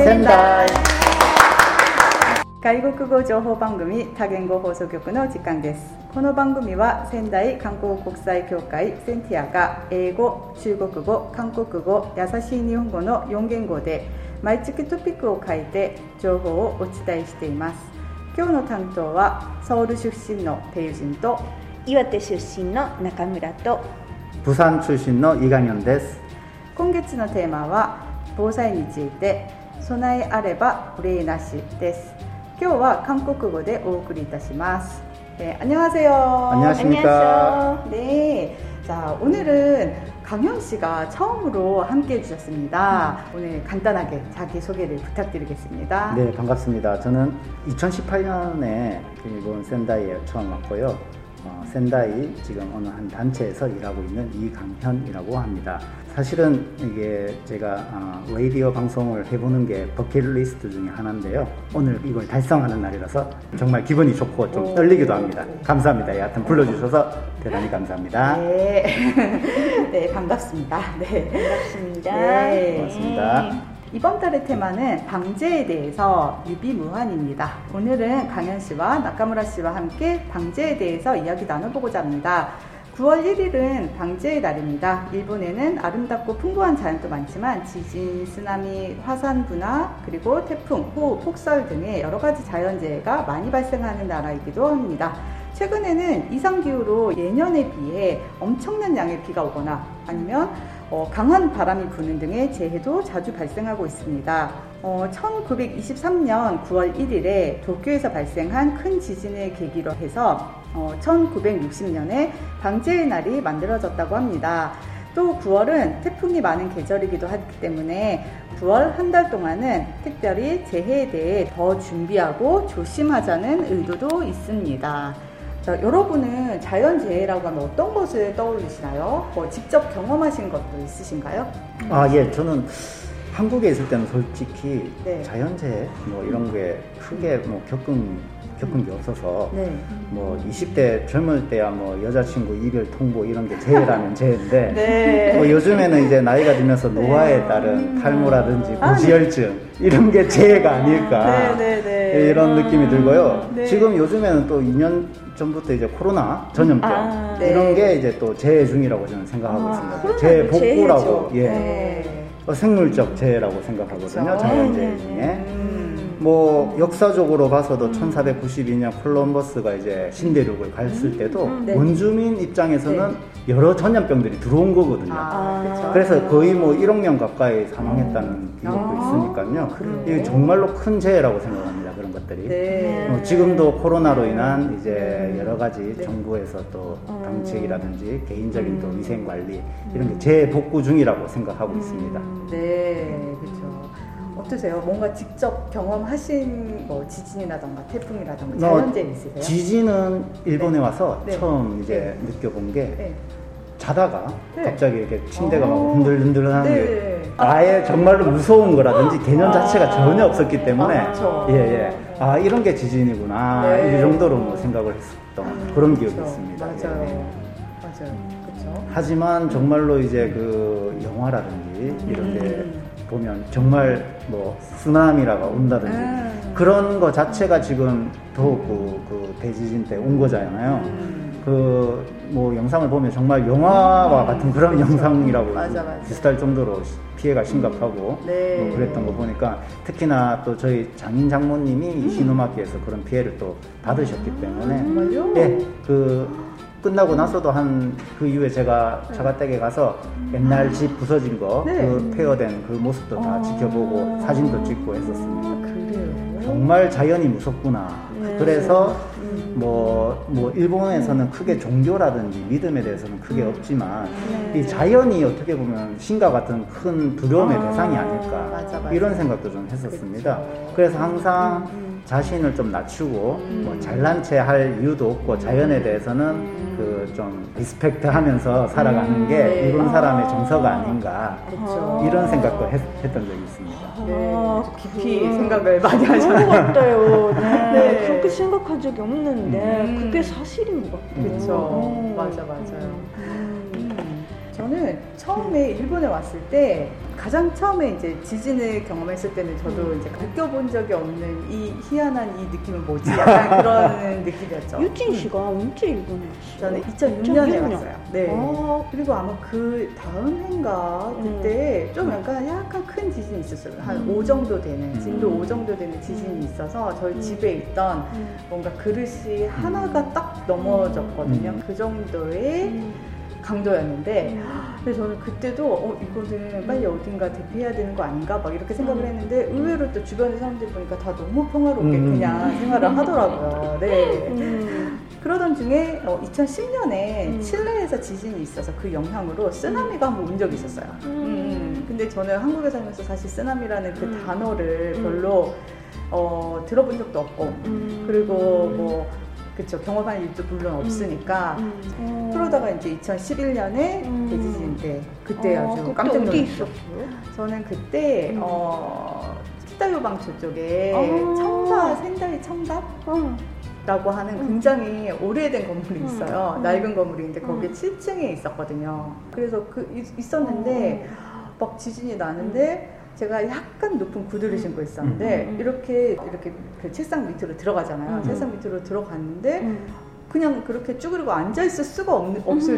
仙台外国語情報番組多言語放送局の時間です。この番組は仙台韓国国際協会センティアが英語、中国語、韓国語、優しい日本語の4言語で毎月トピックを変えて情報をお伝えしています。今日の担当はソウル出身のテユジンと岩手出身の中村と釜山出身のイガニョンです。 今月のテーマは防災について備えあれば憂いなしです。今日は韓国語でお送りいたします。안녕하세요. 안녕하십니까. 네. 자, 오늘은 강현 씨가 처음으로 함께 해주셨습니다. 오늘 간단하게 자기 소개를 부탁드리겠습니다. 네, 반갑습니다. 저는 2018년에 일본 센다이에 처음 왔고요. 센다이 지금 어느 한 단체에서 일하고 있는 이강현이라고 합니다. 사실은 이게 제가 라디오 방송을 해보는 게 버킷리스트 중에 하나인데요. 오늘 이걸 달성하는 날이라서 정말 기분이 좋고 좀 떨리기도 합니다. 감사합니다. 여하튼 불러주셔서 대단히 감사합니다. 네, 네 반갑습니다. 네, 반갑습니다. 네. 고맙습니다. 이번 달의 테마는 방제에 대해서 유비무환입니다. 오늘은 강현 씨와 나카무라 씨와 함께 방제에 대해서 이야기 나눠보고자 합니다. 9월 1일은 방제의 날입니다. 일본에는 아름답고 풍부한 자연도 많지만 지진, 쓰나미, 화산 분화, 그리고 태풍, 호우, 폭설 등의 여러 가지 자연재해가 많이 발생하는 나라이기도 합니다. 최근에는 이상기후로 예년에 비해 엄청난 양의 비가 오거나 아니면 강한 바람이 부는 등의 재해도 자주 발생하고 있습니다. 1923년 9월 1일에 도쿄에서 발생한 큰 지진을 계기로 해서 1960년에 방제의 날이 만들어졌다고 합니다. 또 9월은 태풍이 많은 계절이기도 하기 때문에 9월 한 달 동안은 특별히 재해에 대해 더 준비하고 조심하자는 의도도 있습니다. 자, 여러분은 자연재해라고 하면 어떤 것을 떠올리시나요? 직접 경험하신 것도 있으신가요? 예, 저는 한국에 있을 때는 솔직히 네. 자연재해 뭐 이런 게 크게 뭐 겪은 게 없어서 네. 뭐 20대 젊을 때야 뭐 여자친구 이별 통보 이런 게 재해라면 재해인데 네. 뭐 요즘에는 이제 나이가 들면서 노화에 따른 탈모라든지 고지혈증 이런 게 재해가 아닐까 이런 느낌이 들고요. 네. 지금 요즘에는 또 2년 전부터 이제 코로나 전염병 네. 이런 게 이제 또 재해 중이라고 저는 생각하고 있습니다. 재해 복구라고 예. 네. 생물적 재해라고 생각하거든요. 그쵸? 자연재해 중에. 뭐 역사적으로 봐서도 1492년 콜럼버스가 이제 신대륙을 갔을 때도 네. 원주민 입장에서는 여러 전염병들이 들어온 거거든요. 그쵸? 그래서 거의 뭐 1억 명 가까이 사망했다는 기록도 있으니까요. 이게 정말로 큰 재해라고 생각합니다. 그런 것들이. 네. 지금도 코로나로 인한 이제 여러 가지 정부에서 또 정책이라든지 개인적인 또 위생 관리 이런 게 재복구 중이라고 생각하고 있습니다. 네, 그렇죠. 어떠세요? 뭔가 직접 경험하신 뭐 지진이라던가 태풍이라던가 자연재해 있으세요? 지진은 일본에 네. 와서 네. 처음 이제 네. 느껴본 게 네. 자다가 네. 갑자기 이렇게 침대가 막 흔들흔들하는 네. 게 아예 정말로 무서운 거라든지 개념 자체가 전혀 없었기 때문에 그렇죠. 이런 게 지진이구나 네. 이 정도로 뭐 생각을 했었던 그런 기억이 있습니다. 맞아요. 예. 맞아요. 그렇죠. 하지만 정말로 이제 그 영화라든지 이런 데 보면 정말 뭐 쓰나미라가 온다든지 그런 거 자체가 지금 더욱 그 대지진 때 온 거잖아요. 그 뭐 영상을 보면 정말 영화와 같은 그런 영상이라고 맞아. 비슷할 정도로 피해가 심각하고 네. 뭐 그랬던 거 보니까 특히나 또 저희 장인 장모님이 신우마키에서 그런 피해를 또 받으셨기 때문에 정말요? 예, 그 끝나고 나서도 그 이후에 제가 처가댁에 가서 옛날 집 부서진 거 그 폐허된 그 모습도 다 지켜보고 사진도 찍고 했었습니다. 그래요? 정말 자연이 무섭구나. 그래서 뭐 일본에서는 크게 종교라든지 믿음에 대해서는 크게 없지만 이 자연이 어떻게 보면 신과 같은 큰 두려움의 대상이 아닐까 맞아. 이런 생각도 좀 했었습니다. 그래서 항상 자신을 좀 낮추고 뭐 잘난 체 할 이유도 없고 자연에 대해서는 그 좀 리스펙트 하면서 살아가는 게 일본 사람의 정서가 아닌가 이런 생각도 했던 적이 있습니다. 네, 깊이 생각을 많이 하셔요. 그런 것 같아요. 네. 네. 그렇게 생각한 적이 없는데 그게 사실인 것 같아요. 그렇죠. 맞아요. 저는 처음에 일본에 왔을 때 가장 처음에 이제 지진을 경험했을 때는 저도 이제 느껴본 적이 없는 이 희한한 이 느낌은 뭐지? 약간 그런 느낌이었죠. 유진 씨가 언제 일본에 왔어요? 저는 2006년에 2006년. 왔어요. 네. 아, 그리고 아마 그 다음 해인가 그때 좀 약간 큰 지진이 있었어요. 한 5 정도 되는 진도 5 정도 되는 지진이 있어서 저희 집에 있던 뭔가 그릇이 하나가 딱 넘어졌거든요. 그 정도의 강도였는데 근데 저는 그때도 이거는 빨리 어딘가 대피해야 되는 거 아닌가 막 이렇게 생각을 했는데 의외로 또 주변의 사람들 보니까 다 너무 평화롭게 그냥 생활을 하더라고요. 네. 그러던 중에 2010년에 칠레에서 지진이 있어서 그 영향으로 쓰나미가 한번 온 적이 있었어요. 근데 저는 한국에 살면서 사실 쓰나미라는 그 단어를 별로 들어본 적도 없고 그리고 뭐 그쵸 경험할 일도 물론 없으니까 그러다가 이제 2011년에 대지진 때 그때 아주 그때 깜짝 어디 놀랐어요. 있었어요? 저는 그때 키타요방초 쪽에 청사 센다이 청사 라고 하는 굉장히 오래된 건물이 있어요. 낡은 건물인데 거기에 7층에 있었거든요. 그래서 있었는데 막 지진이 나는데 제가 약간 높은 구두를 신고 있었는데 이렇게 그 책상 밑으로 들어가잖아요. 책상 밑으로 들어갔는데 그냥 그렇게 쭈그리고 앉아있을 수가 없을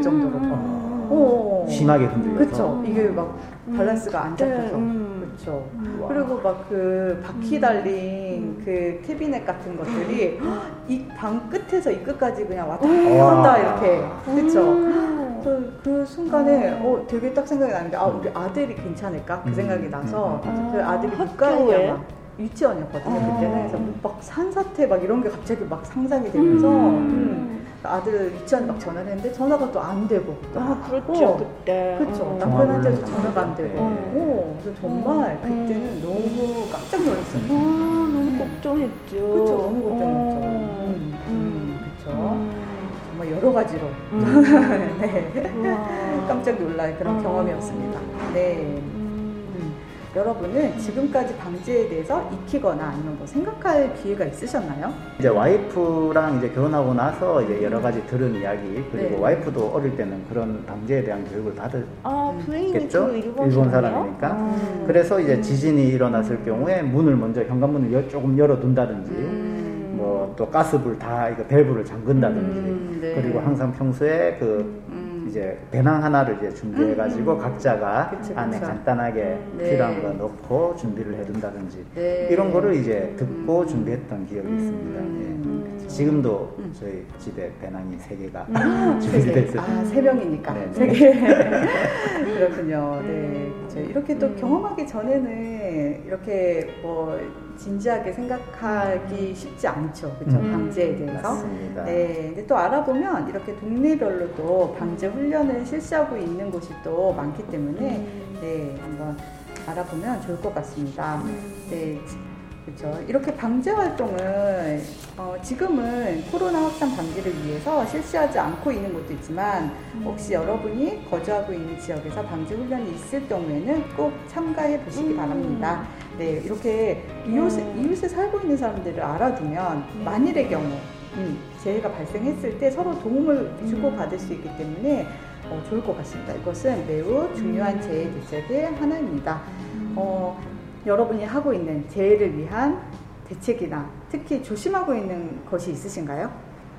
정도로 심하게 흔들려서. 그쵸. 이게 막 밸런스가 안 잡혀서 그쵸. 그리고 막 그 바퀴 달린 그 캐비넷 같은 것들이 이 방 끝에서 이 끝까지 그냥 왔다 갔다 이렇게 그쵸. 그 순간에 되게 딱 생각이 나는데 우리 아들이 괜찮을까? 그 생각이 나서 그 아들이 국가에 유치원이었거든요. 그때는. 그래서 막 산사태 막 이런 게 갑자기 막 상상이 되면서 아들 유치원 막 전화를 했는데 전화가 또 안 되고 그렇죠. 그때 그렇죠. 남편한테도 전화가 안 되고 그래서 정말 그때는 너무 깜짝 놀랐어요. 너무 걱정했죠. 그렇죠. 너무 걱정했죠. 그렇죠. 정말 여러 가지로 네. 깜짝 놀랄 그런 경험이었습니다. 네. 여러분은 지금까지 방제에 대해서 익히거나 아니면 뭐 생각할 기회가 있으셨나요? 이제 와이프랑 이제 결혼하고 나서 이제 여러 가지 들은 이야기 그리고 네. 와이프도 어릴 때는 그런 방제에 대한 교육을 부인이 받았겠죠. 그 일본 사람이니까. 그래서 이제 지진이 일어났을 경우에 문을 먼저 현관문을 조금 열어둔다든지 뭐 또 가스불 다 이거 밸브를 잠근다든지 네. 그리고 항상 평소에 이제 배낭 하나를 이제 준비해가지고 각자가 안에 간단하게 필요한 거 넣고 준비를 해둔다든지 이런 거를 이제 듣고 준비했던 기억이 있습니다. 예. 지금도 저희 집에 배낭이 3개가 준비되어 있어요. 3명이니까. 네, 3개. 그렇군요. 네. 그렇죠. 이렇게 또 경험하기 전에는 이렇게 뭐 진지하게 생각하기 쉽지 않죠. 그렇죠. 방제에 대해서. 맞습니다. 네. 근데 또 알아보면 이렇게 동네별로도 방제 훈련을 실시하고 있는 곳이 또 많기 때문에 네, 한번 알아보면 좋을 것 같습니다. 네. 그렇죠. 이렇게 방제 활동을 지금은 코로나 확산 방지를 위해서 실시하지 않고 있는 곳도 있지만 혹시 여러분이 거주하고 있는 지역에서 방제 훈련이 있을 경우에는 꼭 참가해 보시기 바랍니다. 네, 이렇게 이웃에 살고 있는 사람들을 알아두면 만일의 경우 재해가 발생했을 때 서로 도움을 주고받을 수 있기 때문에 좋을 것 같습니다. 이것은 매우 중요한 재해 대책의 하나입니다. 여러분이 하고 있는 재해를 위한 대책이나 특히 조심하고 있는 것이 있으신가요?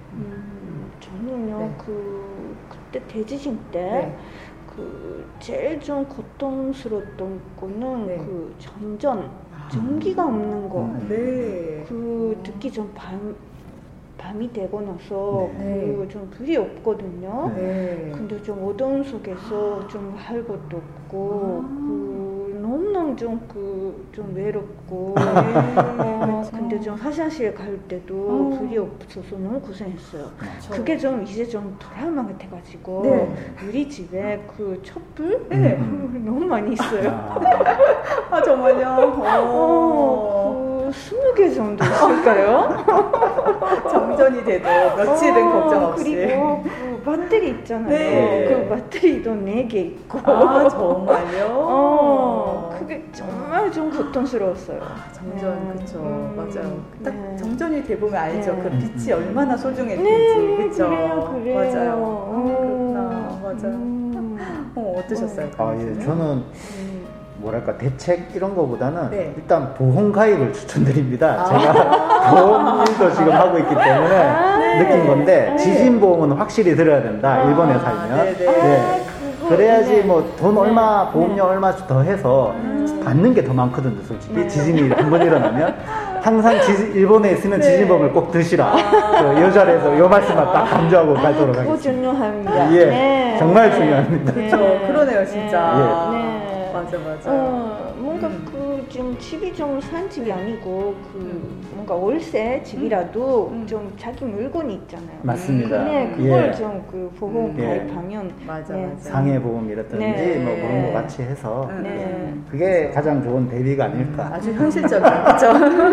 저는요, 네. 그때 대지진 때, 네. 제일 좀 고통스러웠던 거는 네. 그 전기가 없는 거. 네. 특히 좀 밤이 되고 나서 네. 좀 불이 없거든요. 네. 근데 좀 어두운 속에서 좀 할 것도 없고, 너무너무 좀 외롭고, 근데 좀 화장실 갈 때도 불이 없어서 너무 고생했어요. 그게 좀 이제 좀 트라우마 같아가지고, 네. 우리 집에 그 촛불? 네. 너무 많이 있어요. 정말요? 20개 정도 있을까요? 정전이 돼도 며칠은 걱정 없이. 그리고 그 배터리 있잖아요. 네. 그 배터리도 4개 있고. 정말요? 그게 정말 좀 고통스러웠어요. 정전, 그쵸. 맞아요. 딱 네. 정전이 돼보면 알죠. 네. 그 빛이 얼마나 소중했는지. 네, 그쵸. 그래요. 맞아요. 그렇구나. 맞아요. 어떠셨어요? 예, 저는 뭐랄까 대책 이런 거보다는 네. 일단 보험 가입을 추천드립니다. 제가 보험도 지금 하고 있기 때문에 느낀 건데 지진 보험은 확실히 들어야 된다. 일본에 살면. 네. 그래야지 뭐 돈 얼마 보험료 얼마 더 해서 받는 게 더 많거든요, 솔직히. 지진이 한 번 일어나면 항상 일본에 있으면 지진보험을 꼭 드시라. 요 자리에서 요 말씀만 딱 강조하고 가도록 그거 하겠습니다. 중요합니다. 예, 네. 정말 중요합니다. 그렇죠. 그러네요, 진짜. 네. 맞아. 뭔가 좀 집이 좀 산 집이 아니고 뭔가 월세 집이라도 좀 자기 물건이 있잖아요. 맞습니다. 근데 그걸 예. 좀 보험 가입하면 맞아. 상해보험이라든지 네. 뭐 그런 거 같이 해서 네. 그게 가장 좋은 대비가 아닐까. 아주 현실적인 거죠.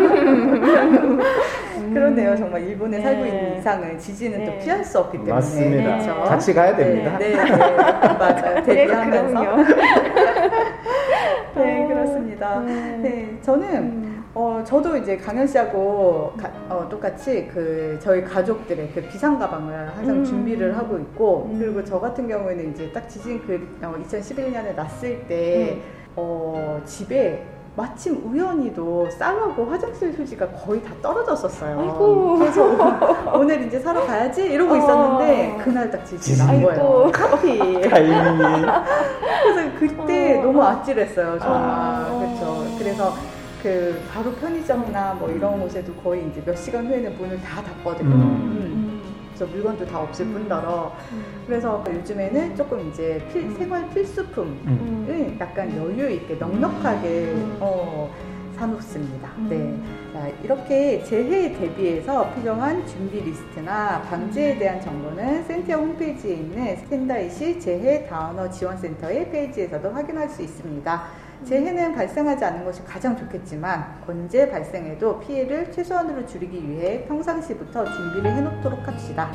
그러네요. 정말 일본에 살고 있는 이상은 지진은 또 피할 수 없기 때문에. 맞습니다. 그렇죠? 같이 가야 됩니다. 네, 맞아요. 대비하면서. 네, 그렇습니다. 네, 저는 저도 이제 강현 씨하고 똑같이 저희 가족들의 비상 가방을 항상 준비를 하고 있고, 그리고 저 같은 경우에는 이제 딱 지진 2011년에 났을 때 집에 마침 우연히도 쌀하고 화장실 휴지가 거의 다 떨어졌었어요. 아이고. 그래서 오늘 이제 사러 가야지 이러고 있었는데 그날 딱 지진이 난 거예요. 하필. 타이밍이. 그래서 그때 너무 아찔했어요, 정말. 그렇죠. 그래서 바로 편의점이나 뭐 이런 곳에도 거의 이제 몇 시간 후에는 문을 다 닫거든요. 그래서 물건도 다 없을 뿐더러. 그래서 요즘에는 조금 이제 생활 필수품을 약간 여유 있게 넉넉하게 사놓습니다. 네. 자, 이렇게 재해에 대비해서 필요한 준비 리스트나 방지에 대한 정보는 센티아 홈페이지에 있는 센다이시 재해 다원어 지원센터의 페이지에서도 확인할 수 있습니다. 재해는 발생하지 않는 것이 가장 좋겠지만 언제 발생해도 피해를 최소한으로 줄이기 위해 평상시부터 준비를 해놓도록 합시다.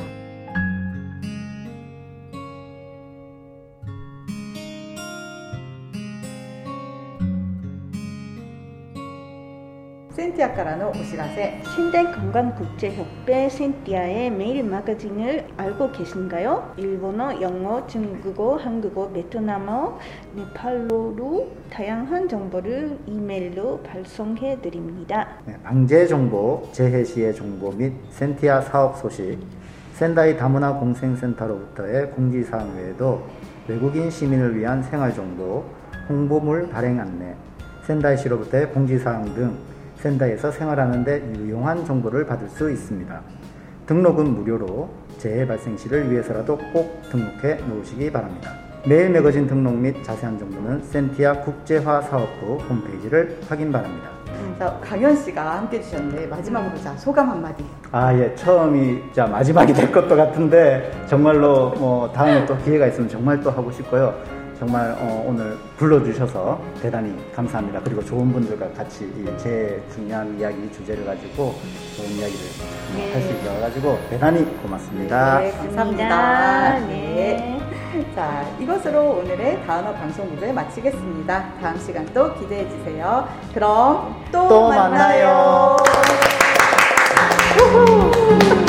센티아からのお知らせ 신대건강국제협회 센티아의 메일 마가진을 알고 계신가요? 일본어, 영어, 중국어, 한국어, 베트남어, 네팔어로 다양한 정보를 이메일로 발송해 드립니다. 네, 방재 정보, 재해 시의 정보 및 센티아 사업 소식, 센다이 다문화 공생센터로부터의 공지사항 외에도 외국인 시민을 위한 생활정보, 홍보물 발행 안내, 센다이시로부터의 공지사항 등 센다이에서 생활하는 데 유용한 정보를 받을 수 있습니다. 등록은 무료로 재해 발생 시를 위해서라도 꼭 등록해 놓으시기 바랍니다. 메일 매거진 등록 및 자세한 정보는 센티아 국제화 사업부 홈페이지를 확인 바랍니다. 자, 강현 씨가 함께 해주셨는데 마지막으로 자 소감 한마디. 예, 처음이 마지막이 될 것도 같은데 정말로 다음에 또 기회가 있으면 정말 또 하고 싶고요. 정말 오늘 불러주셔서 대단히 감사합니다. 그리고 좋은 분들과 같이 제 중요한 이야기 주제를 가지고 좋은 이야기를 할 수 있어가지고 대단히 고맙습니다. 네, 감사합니다. 네. 자, 이것으로 오늘의 다은어 방송국을 마치겠습니다. 다음 시간 또 기대해 주세요. 그럼 또 만나요. 만나요.